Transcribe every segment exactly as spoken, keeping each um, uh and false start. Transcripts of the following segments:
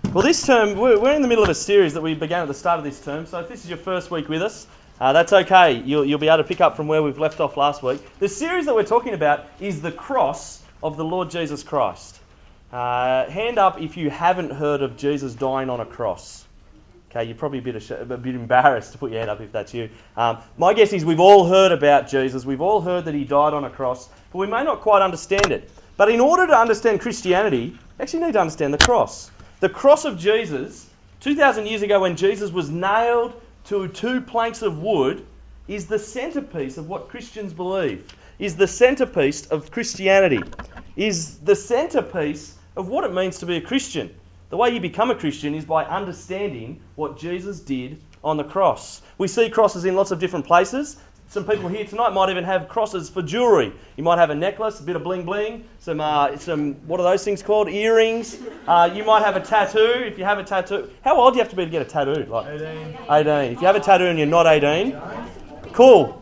Well, this term, we're, we're in the middle of a series that we began at the start of this term, so if this is your first week with us, uh, that's okay. You'll, you'll be able to pick up from where we've left off last week. The series that we're talking about is the cross of the Lord Jesus Christ. Uh, hand up if you haven't heard of Jesus dying on a cross. Okay, you're probably a bit, ashamed, a bit embarrassed to put your hand up if that's you. Um, my guess is we've all heard about Jesus. We've all heard that he died on a cross, but we may not quite understand it. But in order to understand Christianity, you actually need to understand the cross. The cross of Jesus, two thousand years ago when Jesus was nailed to two planks of wood, is the centrepiece of what Christians believe, is the centrepiece of Christianity, is the centrepiece of what it means to be a Christian. The way you become a Christian is by understanding what Jesus did on the cross. We see crosses in lots of different places. Some people here tonight might even have crosses for jewellery. You might have a necklace, a bit of bling bling, some, uh, some what are those things called? Earrings. Uh, you might have a tattoo. If you have a tattoo, how old do you have to be to get a tattoo? Like eighteen. eighteen. If you have a tattoo and you're not eighteen, cool.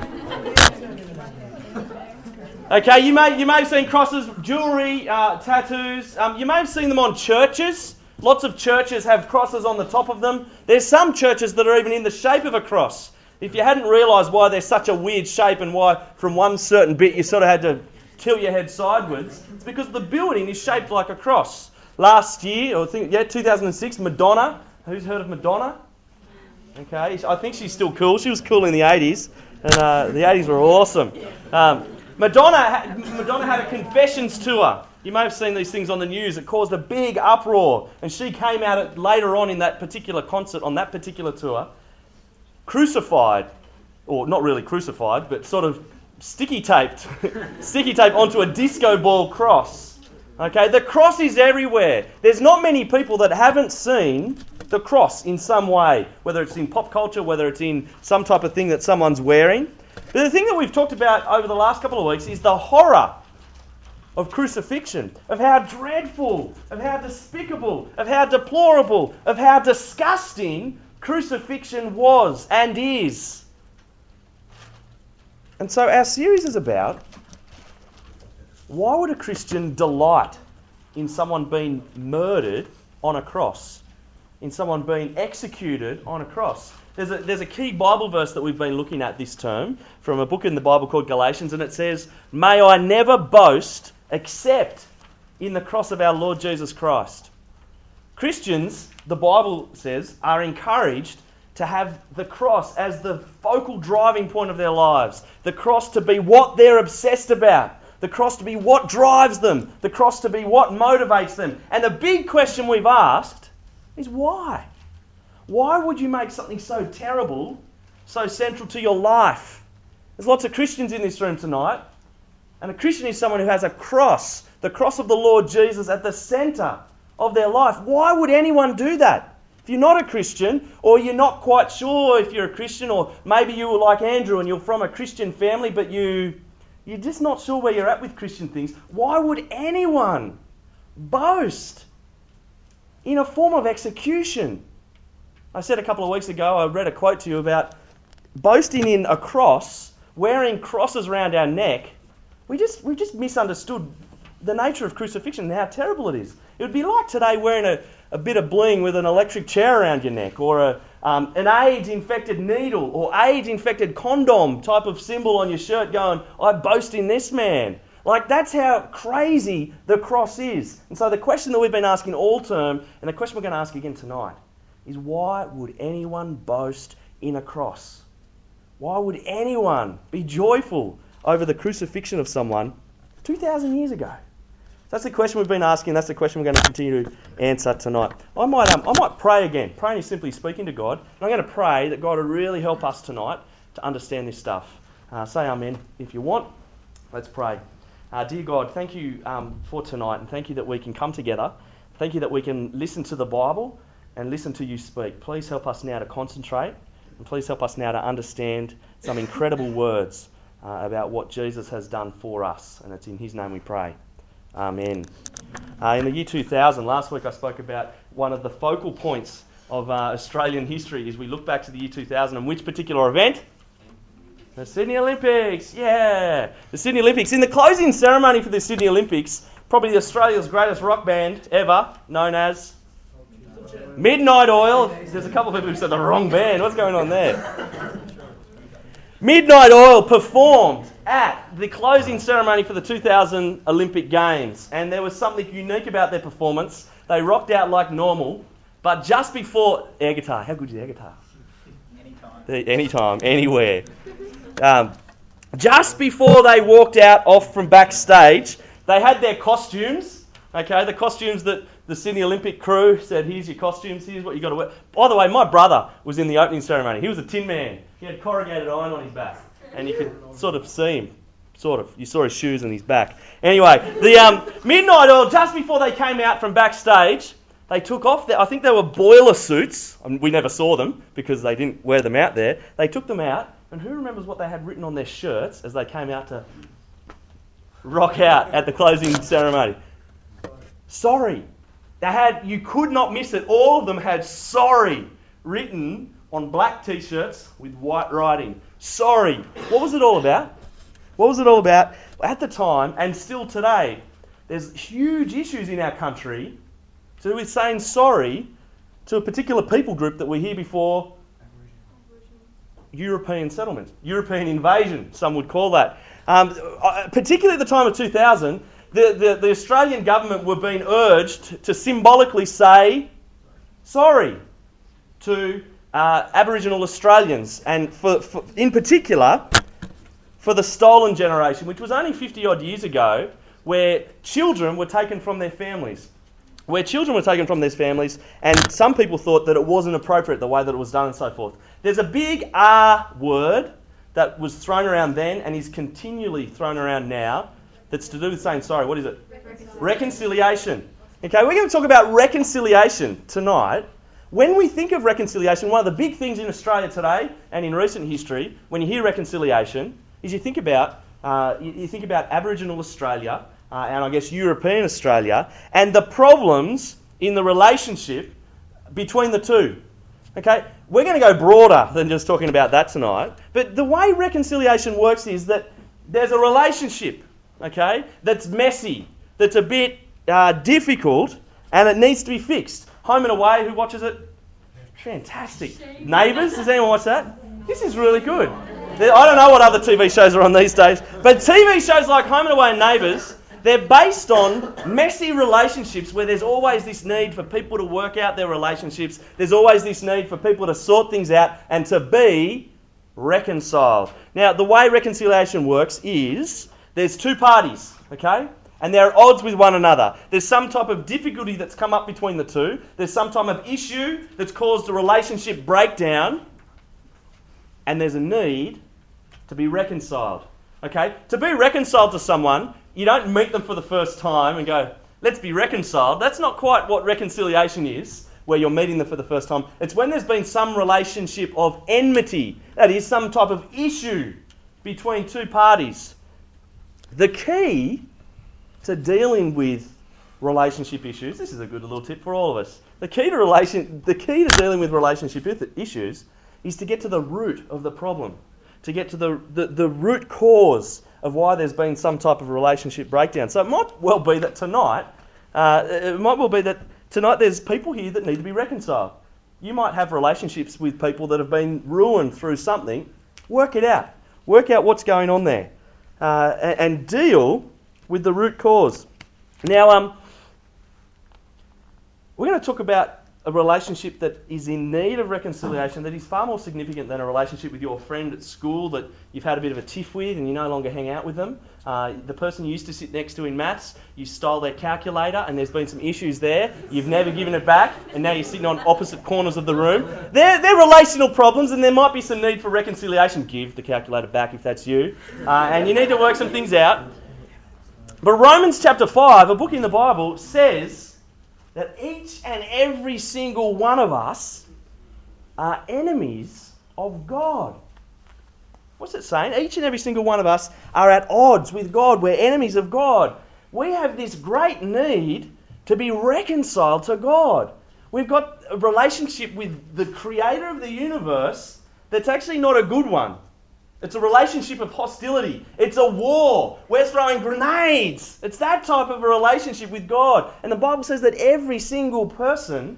Okay, you may you may have seen crosses, jewellery, uh, tattoos. Um, you may have seen them on churches. Lots of churches have crosses on the top of them. There's some churches that are even in the shape of a cross. If you hadn't realised why they're such a weird shape and why from one certain bit you sort of had to tilt your head sideways, it's because the building is shaped like a cross. Last year, or I think, yeah, two thousand six, Madonna. Who's heard of Madonna? Okay, I think she's still cool. She was cool in the eighties, and uh, the eighties were awesome. Um, Madonna, Madonna had a confessions tour. You may have seen these things on the news. It caused a big uproar, and she came out at, later on in that particular concert on that particular tour, crucified, or not really crucified, but sort of sticky taped, sticky tape onto a disco ball cross. Okay, the cross is everywhere. There's not many people that haven't seen the cross in some way, whether it's in pop culture, whether it's in some type of thing that someone's wearing. But the thing that we've talked about over the last couple of weeks is the horror of crucifixion, of how dreadful, of how despicable, of how deplorable, of how disgusting crucifixion was and is. And so our series is about, why would a Christian delight in someone being murdered on a cross, in someone being executed on a cross? There's a, there's a key Bible verse that we've been looking at this term from a book in the Bible called Galatians, and it says, "May I never boast except in the cross of our Lord Jesus Christ." Christians, the Bible says, are encouraged to have the cross as the focal driving point of their lives. The cross to be what they're obsessed about. The cross to be what drives them. The cross to be what motivates them. And the big question we've asked is why? Why would you make something so terrible so central to your life? There's lots of Christians in this room tonight. And a Christian is someone who has a cross, the cross of the Lord Jesus, at the centre of their life. Why would anyone do that? If you're not a Christian, or you're not quite sure if you're a Christian, or maybe you were like Andrew and you're from a Christian family, but you, you're just not sure where you're at with Christian things, why would anyone boast in a form of execution? I said a couple of weeks ago, I read a quote to you about boasting in a cross, wearing crosses around our neck. We just we just misunderstood the nature of crucifixion and how terrible it is. It would be like today wearing a, a bit of bling with an electric chair around your neck, or a, um, an AIDS-infected needle, or AIDS-infected condom type of symbol on your shirt going, "I boast in this man." Like, that's how crazy the cross is. And so the question that we've been asking all term, and the question we're going to ask again tonight, is why would anyone boast in a cross? Why would anyone be joyful over the crucifixion of someone two thousand years ago? That's the question we've been asking. That's the question we're going to continue to answer tonight. I might um, I might pray again. Praying is simply speaking to God. And I'm going to pray that God will really help us tonight to understand this stuff. Uh, say amen if you want. Let's pray. Uh, dear God, thank you um, for tonight, and thank you that we can come together. Thank you that we can listen to the Bible and listen to you speak. Please help us now to concentrate, and please help us now to understand some incredible words uh, about what Jesus has done for us. And it's in his name we pray. Amen. Uh, in the year two thousand, last week I spoke about one of the focal points of uh, Australian history is we look back to the year two thousand, and which particular event? The Sydney Olympics, yeah! The Sydney Olympics. In the closing ceremony for the Sydney Olympics, probably Australia's greatest rock band ever, known as Midnight Oil. There's a couple of people who said the wrong band. What's going on there? Midnight Oil performed at the closing ceremony for the two thousand Olympic Games. And there was something unique about their performance. They rocked out like normal. But just before... Air guitar. How good is air guitar? Anytime. Anytime. Anywhere. Um, just before they walked out off from backstage, they had their costumes. Okay, the costumes that the Sydney Olympic crew said, here's your costumes, here's what you got to wear. By the way, my brother was in the opening ceremony. He was a tin man. He had corrugated iron on his back. And you could sort of see him. Sort of. You saw his shoes and his back. Anyway, the um, Midnight Oil, just before they came out from backstage, they took off their, I think they were boiler suits. I mean, we never saw them because they didn't wear them out there. They took them out. And who remembers what they had written on their shirts as they came out to rock out at the closing ceremony? Sorry. They had, you could not miss it. All of them had sorry written on black t-shirts with white writing. Sorry. What was it all about? What was it all about? At the time, and still today, there's huge issues in our country to do with saying sorry to a particular people group that were here before European settlement, European invasion, some would call that. Um, particularly at the time of two thousand, the, the, the Australian government were being urged to symbolically say sorry to uh, Aboriginal Australians, and for, for in particular for the stolen generation, which was only fifty odd years ago, where children were taken from their families. Where children were taken from their families, and some people thought that it wasn't appropriate the way that it was done and so forth. There's a big R word that was thrown around then and is continually thrown around now that's to do with saying sorry. What is it? Reconciliation. Reconciliation. Okay, we're going to talk about reconciliation tonight. When we think of reconciliation, one of the big things in Australia today and in recent history, when you hear reconciliation, is you think about uh, you, you think about Aboriginal Australia. Uh, and I guess European Australia, and the problems in the relationship between the two. Okay, we're going to go broader than just talking about that tonight, but the way reconciliation works is that there's a relationship, okay, that's messy, that's a bit uh, difficult, and it needs to be fixed. Home and Away, who watches it? Fantastic. Neighbours, does anyone watch that? This is really good. I don't know what other T V shows are on these days, but T V shows like Home and Away and Neighbours, they're based on messy relationships where there's always this need for people to work out their relationships. There's always this need for people to sort things out and to be reconciled. Now, the way reconciliation works is there's two parties, okay? And they're at odds with one another. There's some type of difficulty that's come up between the two. There's some type of issue that's caused a relationship breakdown. And there's a need to be reconciled. Okay? To be reconciled to someone, you don't meet them for the first time and go, let's be reconciled. That's not quite what reconciliation is, where you're meeting them for the first time. It's when there's been some relationship of enmity. That is, some type of issue between two parties. The key to dealing with relationship issues, this is a good little tip for all of us. The key to relation, the key to dealing with relationship issues is to get to the root of the problem, to get to the, the, the root cause of why there's been some type of relationship breakdown. So it might well be that tonight, uh, it might well be that tonight there's people here that need to be reconciled. You might have relationships with people that have been ruined through something. Work it out. Work out what's going on there, uh, and, and deal with the root cause. Now, um, we're going to talk about a relationship that is in need of reconciliation that is far more significant than a relationship with your friend at school that you've had a bit of a tiff with and you no longer hang out with them. Uh, the person you used to sit next to in maths, you stole their calculator and there's been some issues there. You've never given it back and now you're sitting on opposite corners of the room. They're, they're relational problems and there might be some need for reconciliation. Give the calculator back if that's you. Uh, and you need to work some things out. But Romans chapter five, a book in the Bible, says that each and every single one of us are enemies of God. What's it saying? Each and every single one of us are at odds with God. We're enemies of God. We have this great need to be reconciled to God. We've got a relationship with the creator of the universe that's actually not a good one. It's a relationship of hostility. It's a war. We're throwing grenades. It's that type of a relationship with God. And the Bible says that every single person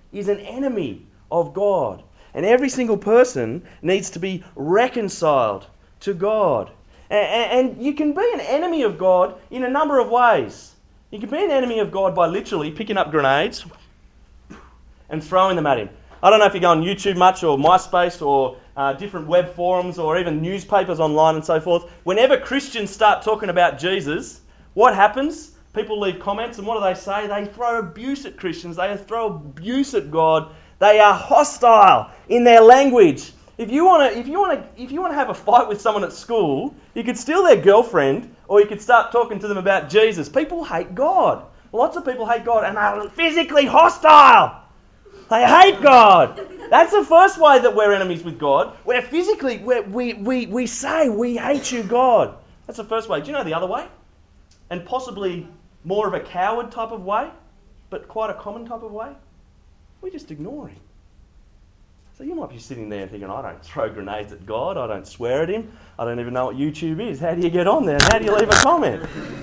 is an enemy of God. And every single person needs to be reconciled to God. And, and you can be an enemy of God in a number of ways. You can be an enemy of God by literally picking up grenades and throwing them at him. I don't know if you go on YouTube much or MySpace or uh, different web forums or even newspapers online and so forth. Whenever Christians start talking about Jesus, what happens? People leave comments, and what do they say? They throw abuse at Christians. They throw abuse at God. They are hostile in their language. If you want to, if you want to, if you want to have a fight with someone at school, you could steal their girlfriend, or you could start talking to them about Jesus. People hate God. Lots of people hate God, and they're physically hostile. They hate God. That's the first way that we're enemies with God. We're physically, we're, we we we say we hate you, God. That's the first way. Do you know the other way? And possibly more of a coward type of way, but quite a common type of way. We just ignore him. So you might be sitting there thinking, I don't throw grenades at God, I don't swear at him, I don't even know what YouTube is. How do you get on there? How do you leave a comment?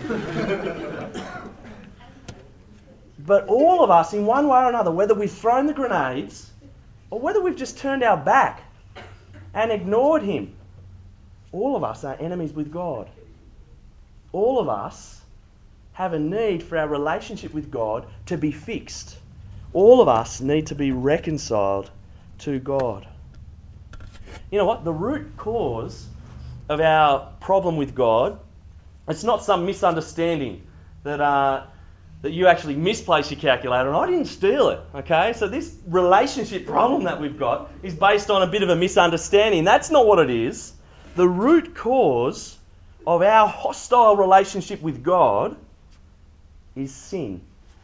But all of us, in one way or another, whether we've thrown the grenades or whether we've just turned our back and ignored him, all of us are enemies with God. All of us have a need for our relationship with God to be fixed. All of us need to be reconciled to God. You know what? The root cause of our problem with God, it's not some misunderstanding that uh, that you actually misplaced your calculator and I didn't steal it. Okay? So this relationship problem that we've got is based on a bit of a misunderstanding. That's not what it is. The root cause of our hostile relationship with God is sin.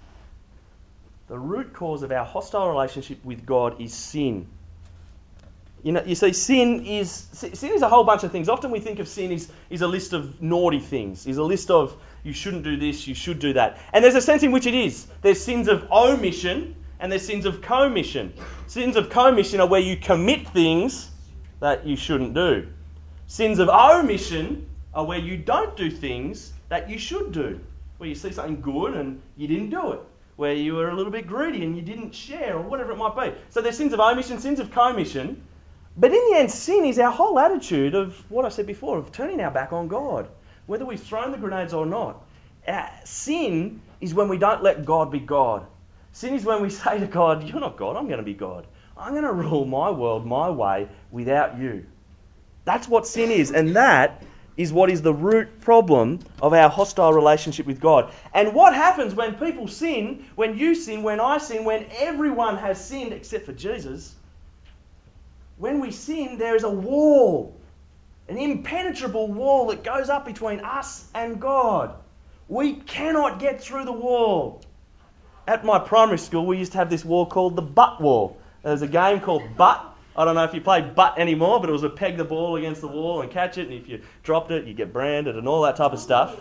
The root cause of our hostile relationship with God is sin. You know, you see, sin is sin is a whole bunch of things. Often we think of sin as is a list of naughty things, is a list of you shouldn't do this, you should do that. And there's a sense in which it is. There's sins of omission and there's sins of commission. Sins of commission are where you commit things that you shouldn't do. Sins of omission are where you don't do things that you should do. Where you see something good and you didn't do it. Where you were a little bit greedy and you didn't share or whatever it might be. So there's sins of omission, sins of commission. But in the end, sin is our whole attitude of what I said before, of turning our back on God. Whether we've thrown the grenades or not. Uh, sin is when we don't let God be God. Sin is when we say to God, you're not God, I'm going to be God. I'm going to rule my world my way without you. That's what sin is. And that is what is the root problem of our hostile relationship with God. And what happens when people sin, when you sin, when I sin, when everyone has sinned except for Jesus? When we sin, there is a wall, an impenetrable wall that goes up between us and God. We cannot get through the wall. At my primary school, we used to have this wall called the butt wall. There's a game called butt. I don't know if you play butt anymore, but it was a peg the ball against the wall and catch it, and if you dropped it, you get branded and all that type of stuff.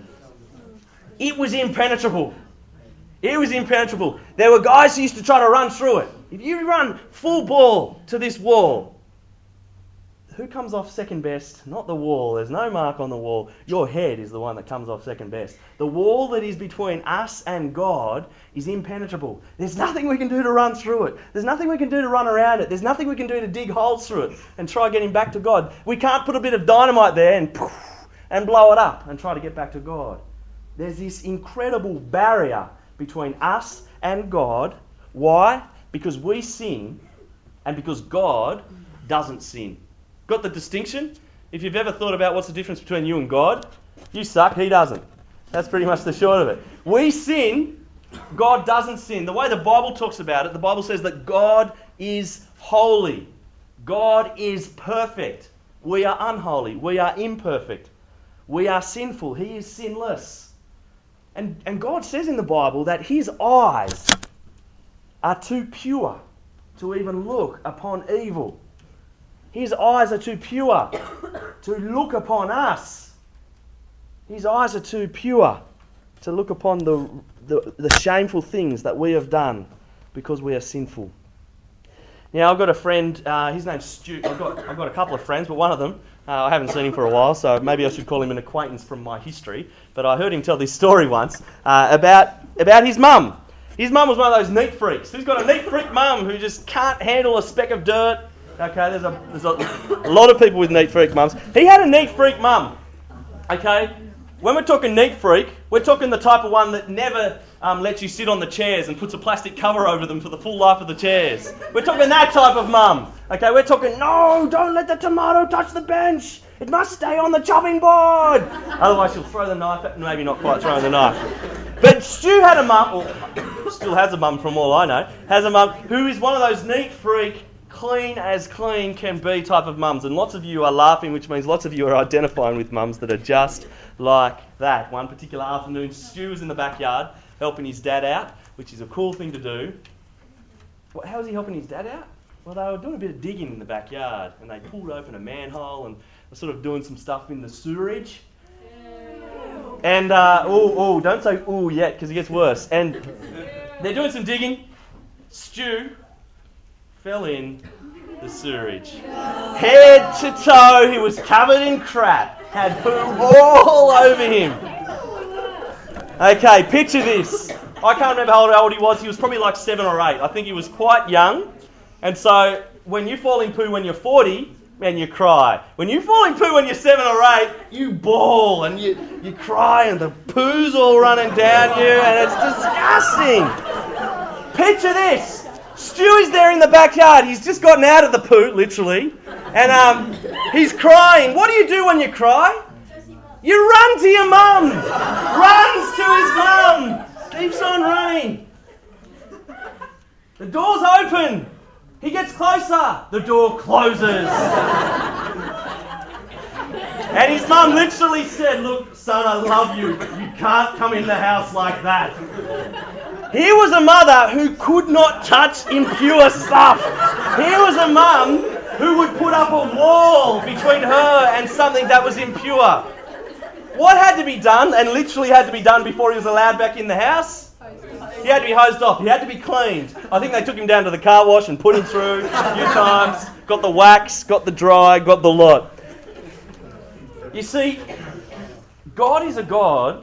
It was impenetrable. It was impenetrable. There were guys who used to try to run through it. If you run full ball to this wall, who comes off second best? Not the wall. There's no mark on the wall. Your head is the one that comes off second best. The wall that is between us and God is impenetrable. There's nothing we can do to run through it. There's nothing we can do to run around it. There's nothing we can do to dig holes through it and try getting back to God. We can't put a bit of dynamite there and poof, and blow it up and try to get back to God. There's this incredible barrier between us and God. Why? Because we sin and because God doesn't sin. Got the distinction? If you've ever thought about what's the difference between you and God, you suck, he doesn't. That's pretty much the short of it. We sin, God doesn't sin. The way the Bible talks about it, the Bible says that God is holy. God is perfect. We are unholy. We are imperfect. We are sinful. He is sinless. And, and God says in the Bible that his eyes are too pure to even look upon evil. His eyes are too pure to look upon us. His eyes are too pure to look upon the, the, the shameful things that we have done because we are sinful. Now, I've got a friend, uh, his name's Stu. I've got, I've got a couple of friends, but one of them, uh, I haven't seen him for a while, so maybe I should call him an acquaintance from my history. But I heard him tell this story once uh, about, about his mum. His mum was one of those neat freaks. Who's got a neat freak mum who just can't handle a speck of dirt? Okay, there's a there's a, a lot of people with neat freak mums. He had a neat freak mum. Okay, when we're talking neat freak, we're talking the type of one that never um, lets you sit on the chairs and puts a plastic cover over them for the full life of the chairs. We're talking that type of mum. Okay, we're talking, no, don't let the tomato touch the bench. It must stay on the chopping board. Otherwise she'll throw the knife at, maybe not quite throwing the knife. But Stu had a mum, or still has a mum from all I know, has a mum who is one of those neat freak, clean as clean can be type of mums. And lots of you are laughing, which means lots of you are identifying with mums that are just like that. One particular afternoon, Stu was in the backyard helping his dad out, which is a cool thing to do. What, how was he helping his dad out? Well, they were doing a bit of digging in the backyard, and they pulled open a manhole and were sort of doing some stuff in the sewerage. And, uh, oh, oh, don't say ooh yet, because it gets worse. And they're doing some digging. Stu fell in the sewerage. Head to toe, he was covered in crap. Had poo all over him. Okay, picture this. I can't remember how old he was. He was probably like seven or eight. I think he was quite young. And so when you fall in poo when you're forty, man, you cry. When you fall in poo when you're seven or eight, you bawl and you, you cry and the poo's all running down you and it's disgusting. Picture this. Stu is there in the backyard. He's just gotten out of the poo, literally. And um, he's crying. What do you do when you cry? You run to your mum. Runs to his mum. Keeps on running. The door's open. He gets closer. The door closes. And his mum literally said, look, son, I love you, but you can't come in the house like that. Here was a mother who could not touch impure stuff. Here was a mum who would put up a wall between her and something that was impure. What had to be done, and literally had to be done before he was allowed back in the house? He had to be hosed off. He had to be cleaned. I think they took him down to the car wash and put him through a few times. Got the wax, got the dry, got the lot. You see, God is a God.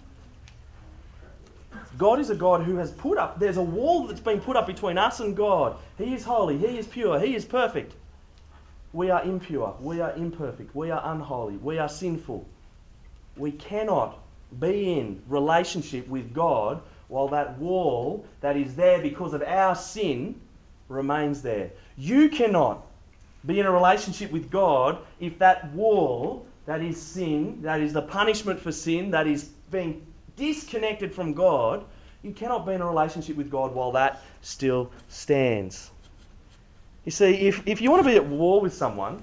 God is a God who has put up, there's a wall that's been put up between us and God. He is holy, He is pure, He is perfect. We are impure, we are imperfect, we are unholy, we are sinful. We cannot be in relationship with God while that wall that is there because of our sin remains there. You cannot be in a relationship with God if that wall that is sin, that is the punishment for sin, that is being disconnected from God, you cannot be in a relationship with God while that still stands. You see, if, if you want to be at war with someone,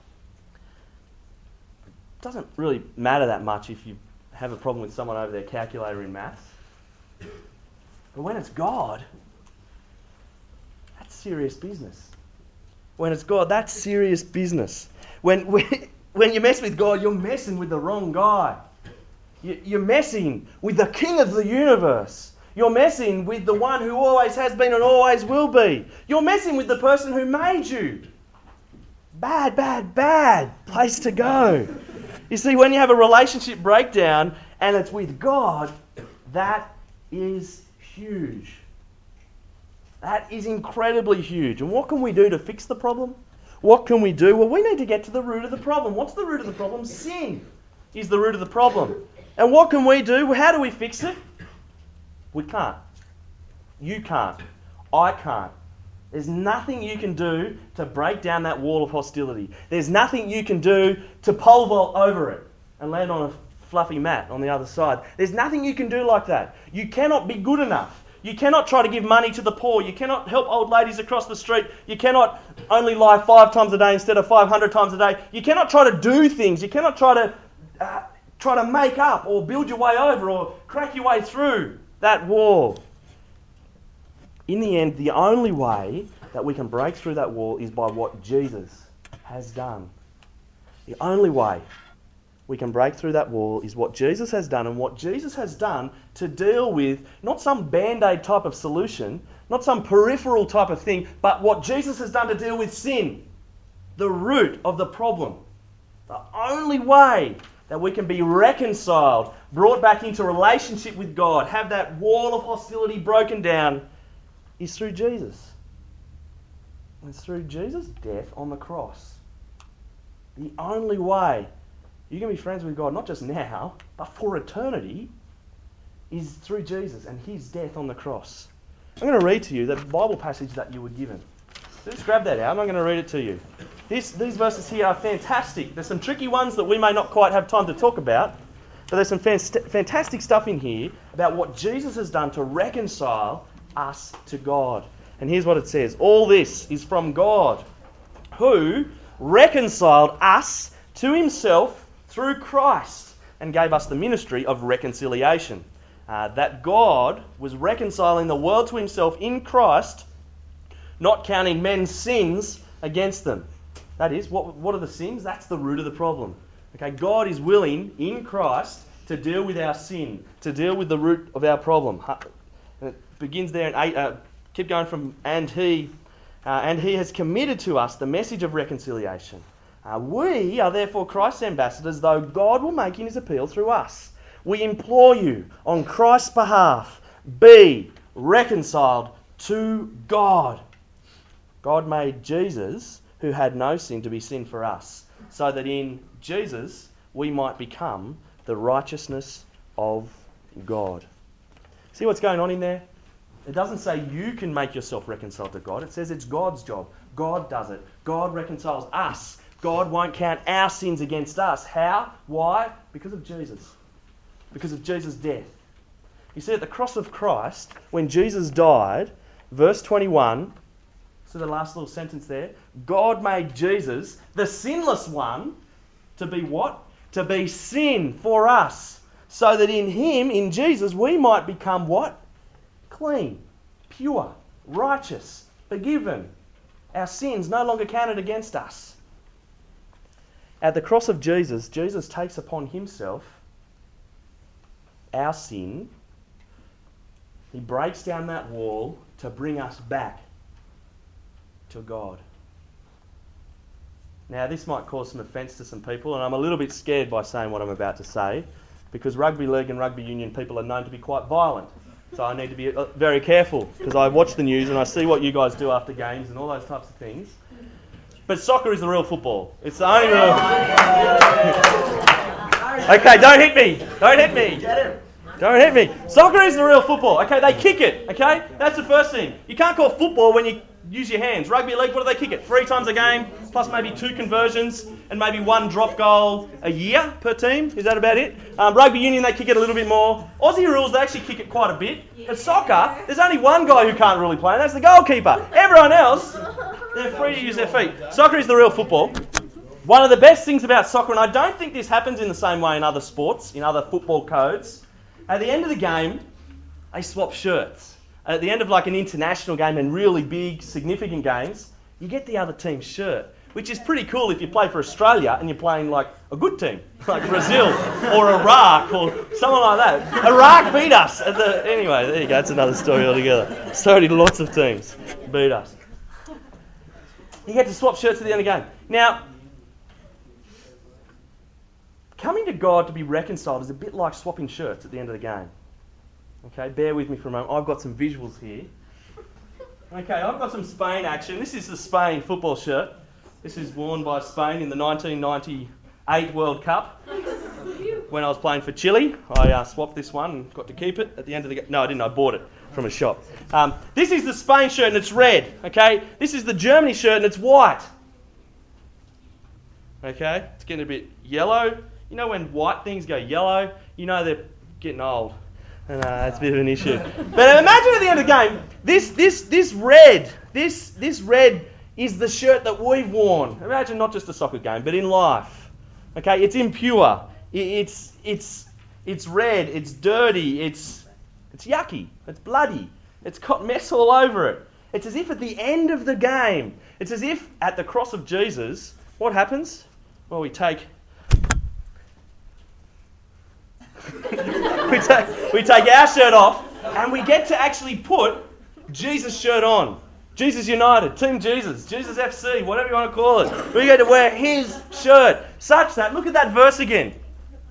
it doesn't really matter that much if you have a problem with someone over their calculator in maths. But when it's God, that's serious business. When it's God, that's serious business. When when, when you mess with God, you're messing with the wrong guy. You're messing with the King of the universe. You're messing with the one who always has been and always will be. You're messing with the person who made you. Bad, bad, bad place to go. You see, when you have a relationship breakdown and it's with God, that is huge. That is incredibly huge. And what can we do to fix the problem? What can we do? Well, we need to get to the root of the problem. What's the root of the problem? Sin is the root of the problem. And what can we do? How do we fix it? We can't. You can't. I can't. There's nothing you can do to break down that wall of hostility. There's nothing you can do to pole vault over it and land on a fluffy mat on the other side. There's nothing you can do like that. You cannot be good enough. You cannot try to give money to the poor. You cannot help old ladies across the street. You cannot only lie five times a day instead of five hundred times a day. You cannot try to do things. You cannot try to uh, try to make up or build your way over or crack your way through that wall. In the end, the only way that we can break through that wall is by what Jesus has done. The only way we can break through that wall is what Jesus has done, and what Jesus has done to deal with not some band-aid type of solution, not some peripheral type of thing, but what Jesus has done to deal with sin, the root of the problem. The only way that we can be reconciled, brought back into relationship with God, have that wall of hostility broken down, is through Jesus. It's through Jesus' death on the cross. The only way you can be friends with God, not just now, but for eternity, is through Jesus and his death on the cross. I'm going to read to you the Bible passage that you were given. So just grab that out and I'm going to read it to you. This, these verses here are fantastic. There's some tricky ones that we may not quite have time to talk about, but there's some fast- fantastic stuff in here about what Jesus has done to reconcile us to God. And here's what it says. All this is from God, who reconciled us to himself through Christ and gave us the ministry of reconciliation. Uh, that God was reconciling the world to himself in Christ, not counting men's sins against them. That is, what, what are the sins? That's the root of the problem. Okay, God is willing in Christ to deal with our sin, to deal with the root of our problem. And it begins there in eight. Uh, keep going from and he, uh, and he has committed to us the message of reconciliation. Uh, we are therefore Christ's ambassadors, though God will make his appeal through us. We implore you, on Christ's behalf, be reconciled to God. God made Jesus, who had no sin, to be sin for us, so that in Jesus we might become the righteousness of God. See what's going on in there? It doesn't say you can make yourself reconciled to God. It says it's God's job. God does it. God reconciles us. God won't count our sins against us. How? Why? Because of Jesus. Because of Jesus' death. You see, at the cross of Christ, when Jesus died, verse twenty-one, so the last little sentence there, God made Jesus, the sinless one, to be what? To be sin for us. So that in him, in Jesus, we might become what? Clean, pure, righteous, forgiven. Our sins no longer counted against us. At the cross of Jesus, Jesus takes upon himself our sin. He breaks down that wall to bring us back to God. Now, this might cause some offence to some people, and I'm a little bit scared by saying what I'm about to say, because rugby league and rugby union people are known to be quite violent. So I need to be very careful, because I watch the news and I see what you guys do after games and all those types of things. But soccer is the real football. It's the only real... Okay, don't hit me. Don't hit me. Don't hit me. Soccer is the real football. Okay, they kick it. Okay, that's the first thing. You can't call football when you use your hands. Rugby league, what do they kick it? Three times a game, plus maybe two conversions, and maybe one drop goal a year per team. Is that about it? Um, rugby union, they kick it a little bit more. Aussie rules, they actually kick it quite a bit. But soccer, there's only one guy who can't really play, and that's the goalkeeper. Everyone else, they're free to use their feet. Soccer is the real football. One of the best things about soccer, and I don't think this happens in the same way in other sports, in other football codes, at the end of the game, they swap shirts. At the end of like an international game and really big, significant games, you get the other team's shirt, which is pretty cool if you play for Australia and you're playing like a good team, like Brazil or Iraq or someone like that. Iraq beat us at the... Anyway, there you go. That's another story altogether. So did lots of teams beat us. You get to swap shirts at the end of the game. Now, coming to God to be reconciled is a bit like swapping shirts at the end of the game. Okay, bear with me for a moment. I've got some visuals here. Okay, I've got some Spain action. This is the Spain football shirt. This is worn by Spain in the nineteen ninety-eight World Cup. When I was playing for Chile, I uh, swapped this one and got to keep it at the end of the game. No, I didn't. I bought it from a shop. Um, this is the Spain shirt and it's red. Okay, this is the Germany shirt and it's white. Okay, it's getting a bit yellow. You know when white things go yellow, you know they're getting old. And uh, it's a bit of an issue. But imagine at the end of the game, this this this red, this this red is the shirt that we've worn. Imagine not just a soccer game, but in life. Okay, it's impure. It's it's it's red. It's dirty. It's it's yucky. It's bloody. It's got mess all over it. It's as if at the end of the game, it's as if at the cross of Jesus, what happens? Well, we take. we, take, we take our shirt off and we get to actually put Jesus' shirt on. Jesus United, Team Jesus, Jesus F C, whatever you want to call it. We get to wear his shirt. Such that, look at that verse again.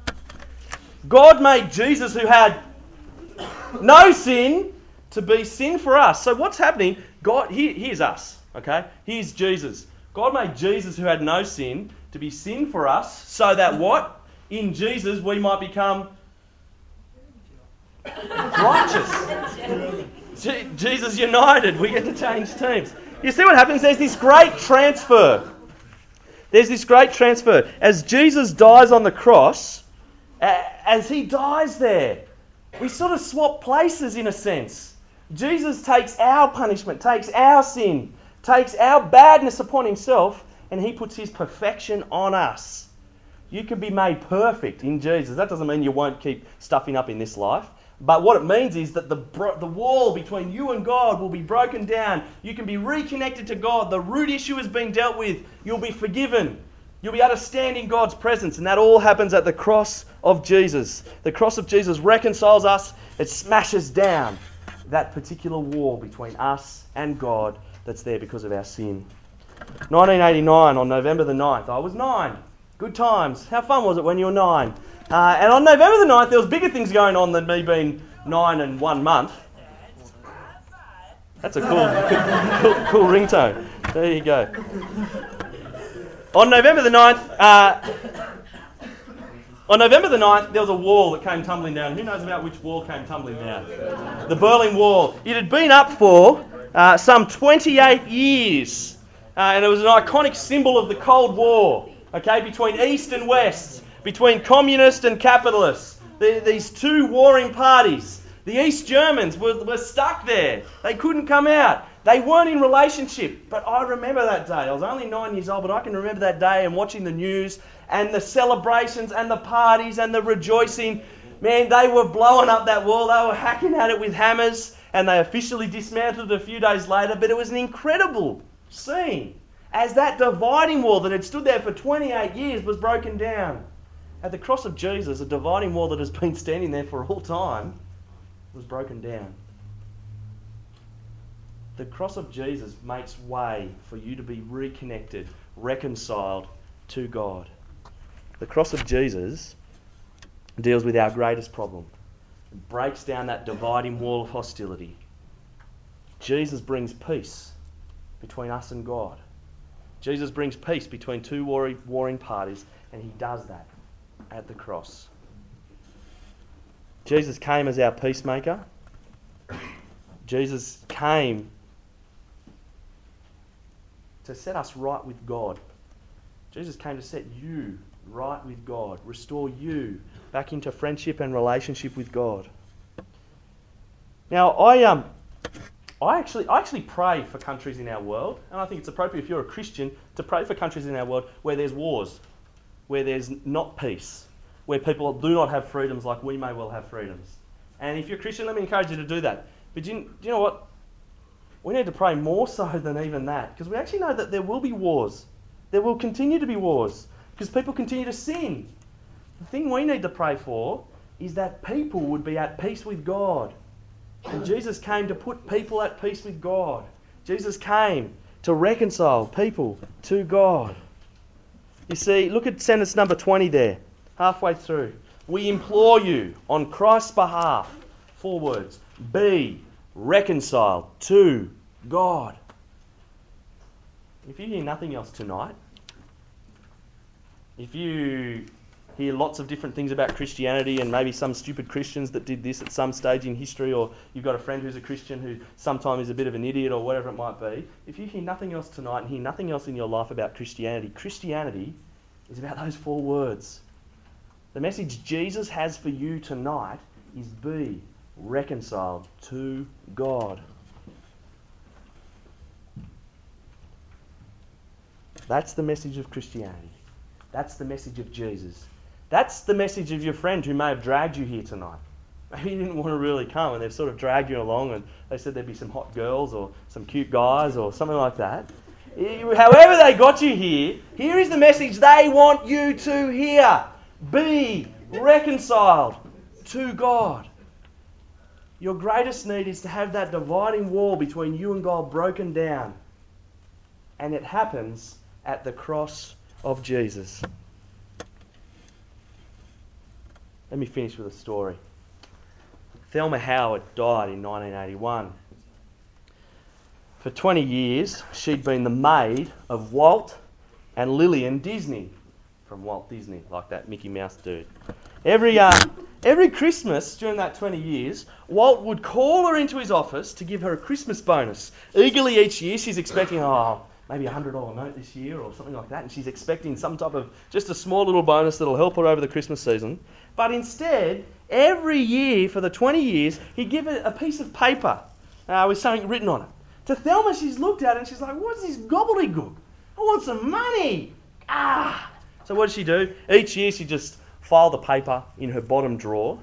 God made Jesus, who had no sin, to be sin for us. So what's happening? God, here, here's us, okay? Here's Jesus. God made Jesus, who had no sin, to be sin for us, so that what? In Jesus we might become righteous. Jesus united. We get to change teams. You see what happens? There's this great transfer. There's this great transfer. As Jesus dies on the cross, as he dies there, we sort of swap places in a sense. Jesus takes our punishment, takes our sin, takes our badness upon himself, and he puts his perfection on us. You can be made perfect in Jesus. That doesn't mean you won't keep stuffing up in this life. But what it means is that the the wall between you and God will be broken down. You can be reconnected to God. The root issue has been dealt with. You'll be forgiven. You'll be able to stand in God's presence. And that all happens at the cross of Jesus. The cross of Jesus reconciles us. It smashes down that particular wall between us and God that's there because of our sin. nineteen eighty-nine, on November the ninth, I was nine. Good times. How fun was it when you were nine? Uh, and on November the ninth, there was bigger things going on than me being nine and one month. That's a cool, cool, cool ringtone. There you go. On November the ninth, uh, on November the ninth, there was a wall that came tumbling down. Who knows about which wall came tumbling down? The Berlin Wall. It had been up for uh, some twenty-eight years, uh, and it was an iconic symbol of the Cold War. Okay, between East and West. Between communists and capitalists, the, these two warring parties. The East Germans were, were stuck there. They couldn't come out. They weren't in relationship. But I remember that day. I was only nine years old, but I can remember that day and watching the news and the celebrations and the parties and the rejoicing. Man, they were blowing up that wall. They were hacking at it with hammers, and they officially dismantled it a few days later. But it was an incredible scene as that dividing wall that had stood there for twenty-eight years was broken down. At the cross of Jesus, a dividing wall that has been standing there for all time was broken down. The cross of Jesus makes way for you to be reconnected, reconciled to God. The cross of Jesus deals with our greatest problem. It breaks down that dividing wall of hostility. Jesus brings peace between us and God. Jesus brings peace between two warring parties, and he does that at the cross. Jesus came as our peacemaker. Jesus came to set us right with God. Jesus came to set you right with God, restore you back into friendship and relationship with God. Now, I um, I actually I actually pray for countries in our world, and I think it's appropriate if you're a Christian to pray for countries in our world where there's wars, where there's not peace, where people do not have freedoms like we may well have freedoms. And if you're a Christian, let me encourage you to do that. But do you, do you know what? We need to pray more so than even that, because we actually know that there will be wars. There will continue to be wars, because people continue to sin. The thing we need to pray for is that people would be at peace with God. And Jesus came to put people at peace with God. Jesus came to reconcile people to God. You see, look at sentence number twenty there, halfway through. We implore you on Christ's behalf, four words, be reconciled to God. If you hear nothing else tonight, if you hear lots of different things about Christianity and maybe some stupid Christians that did this at some stage in history, or you've got a friend who's a Christian who sometimes is a bit of an idiot or whatever it might be, if you hear nothing else tonight and hear nothing else in your life about Christianity, Christianity is about those four words. The message Jesus has for you tonight is be reconciled to God. That's the message of Christianity. That's the message of Jesus. That's the message of your friend who may have dragged you here tonight. Maybe you didn't want to really come and they've sort of dragged you along and they said there'd be some hot girls or some cute guys or something like that. However they got you here, here is the message they want you to hear. Be reconciled to God. Your greatest need is to have that dividing wall between you and God broken down. And it happens at the cross of Jesus. Let me finish with a story. Thelma Howard died in nineteen eighty-one. For twenty years, she'd been the maid of Walt and Lillian Disney, from Walt Disney, like that Mickey Mouse dude. Every uh, every Christmas during that twenty years, Walt would call her into his office to give her a Christmas bonus. Eagerly each year, she's expecting, oh, maybe a one hundred dollars note this year or something like that, and she's expecting some type of, just a small little bonus that'll help her over the Christmas season. But instead, every year for the twenty years, he'd give her a piece of paper uh, with something written on it. To Thelma, she's looked at it and she's like, what's this gobbledygook? I want some money. Ah! So what does she do? Each year she just filed the paper in her bottom drawer.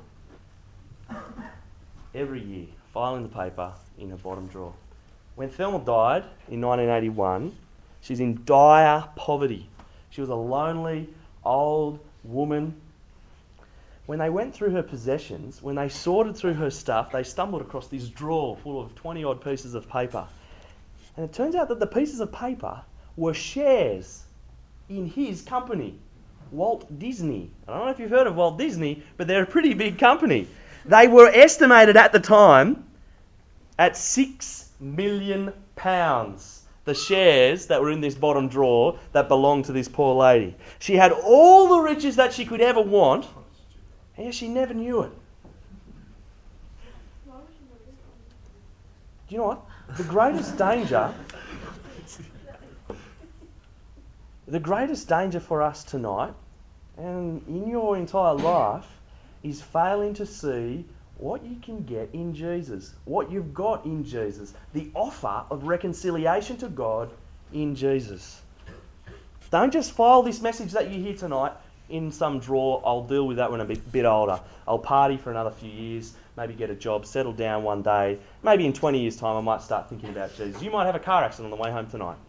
Every year, filing the paper in her bottom drawer. When Thelma died in nineteen eighty-one, she's in dire poverty. She was a lonely, old woman. When they went through her possessions, when they sorted through her stuff, they stumbled across this drawer full of twenty-odd pieces of paper. And it turns out that the pieces of paper were shares in his company, Walt Disney. I don't know if you've heard of Walt Disney, but they're a pretty big company. They were estimated at the time at six million pounds, the shares that were in this bottom drawer that belonged to this poor lady. She had all the riches that she could ever want, and yet she never knew it. Do you know what? The greatest danger, the greatest danger for us tonight, and in your entire life, is failing to see what you can get in Jesus, what you've got in Jesus, the offer of reconciliation to God in Jesus. Don't just file this message that you hear tonight in some drawer. I'll deal with that when I'm a bit, bit older. I'll party for another few years, maybe get a job, settle down one day. Maybe in twenty years' time I might start thinking about Jesus. You might have a car accident on the way home tonight.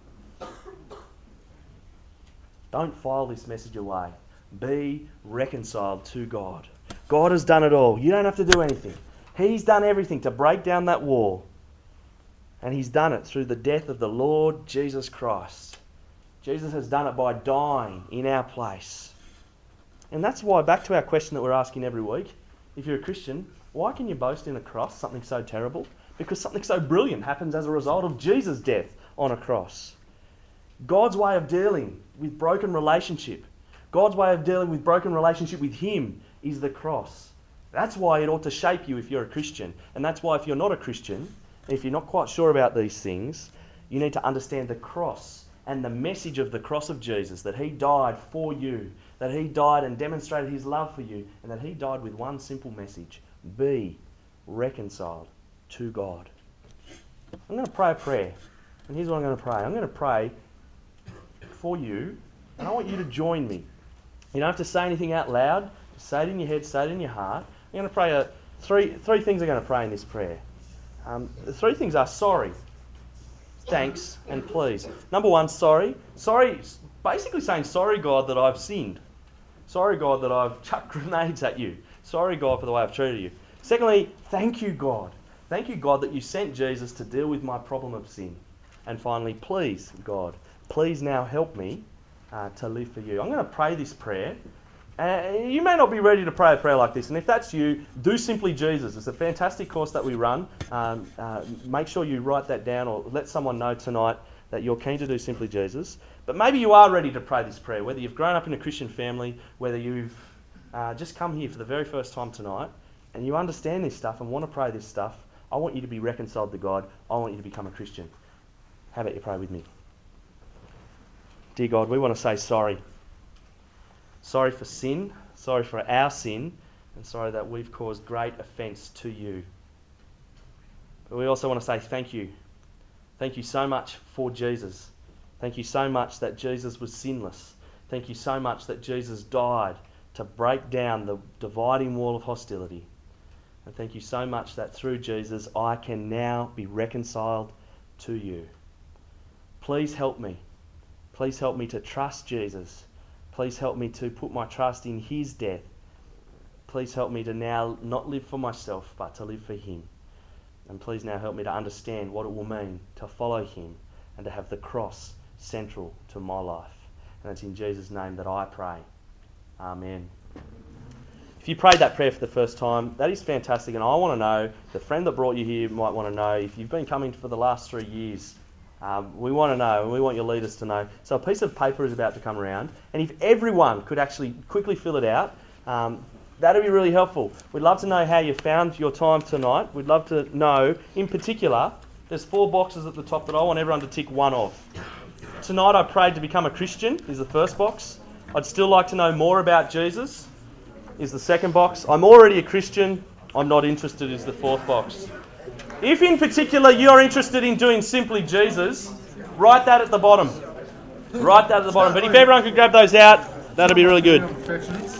Don't file this message away. Be reconciled to God. God has done it all. You don't have to do anything. He's done everything to break down that wall. And He's done it through the death of the Lord Jesus Christ. Jesus has done it by dying in our place. And that's why, back to our question that we're asking every week, if you're a Christian, why can you boast in a cross, something so terrible? Because something so brilliant happens as a result of Jesus' death on a cross. God's way of dealing with broken relationship, God's way of dealing with broken relationship with Him is the cross. That's why it ought to shape you if you're a Christian. And that's why if you're not a Christian, and if you're not quite sure about these things, you need to understand the cross and the message of the cross of Jesus, that He died for you, that He died and demonstrated His love for you, and that He died with one simple message: be reconciled to God. I'm going to pray a prayer. And here's what I'm going to pray. I'm going to pray for you, and I want you to join me. You don't have to say anything out loud. Just say it in your head, say it in your heart. I'm going to pray a, three three things I'm going to pray in this prayer. Um, the three things are sorry, thanks, and please. Number one, sorry. Sorry, basically saying, sorry, God, that I've sinned. Sorry, God, that I've chucked grenades at you. Sorry, God, for the way I've treated you. Secondly, thank you, God. Thank you, God, that you sent Jesus to deal with my problem of sin. And finally, please, God, please now help me uh, to live for you. I'm going to pray this prayer. Uh, you may not be ready to pray a prayer like this, and if that's you, do Simply Jesus. It's a fantastic course that we run. Um, uh, make sure you write that down or let someone know tonight that you're keen to do Simply Jesus. But maybe you are ready to pray this prayer, whether you've grown up in a Christian family, whether you've uh, just come here for the very first time tonight, and you understand this stuff and want to pray this stuff. I want you to be reconciled to God. I want you to become a Christian. How about you pray with me? Dear God, we want to say sorry. Sorry for sin, sorry for our sin, and sorry that we've caused great offence to you. But we also want to say thank you. Thank you so much for Jesus. Thank you so much that Jesus was sinless. Thank you so much that Jesus died to break down the dividing wall of hostility. And thank you so much that through Jesus I can now be reconciled to you. Please help me. Please help me to trust Jesus. Please help me to put my trust in His death. Please help me to now not live for myself, but to live for Him. And please now help me to understand what it will mean to follow Him and to have the cross central to my life. And it's in Jesus' name that I pray. Amen. if you prayed that prayer for the first time, that is fantastic. And I want to know, the friend that brought you here might want to know, if you've been coming for the last three years, um, we want to know, and we want your leaders to know. So a piece of paper is about to come around, and if everyone could actually quickly fill it out, um, that'd be really helpful. We'd love to know how you found your time tonight. We'd love to know, in particular, there's four boxes at the top that I want everyone to tick one of. Tonight I prayed to become a Christian, is the first box. I'd still like to know more about Jesus, is the second box. I'm already a Christian, I'm not interested, is the fourth box. If in particular you're interested in doing simply Jesus, write that at the bottom. Write that at the bottom. But if everyone could grab those out, that'd be really good.